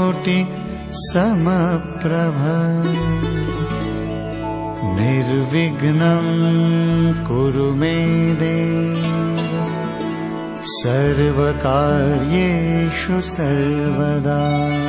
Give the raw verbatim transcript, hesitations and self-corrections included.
कोटि समप्रभ निर्विघ्नं कुरु मे देव सर्वकार्येषु सर्वदा।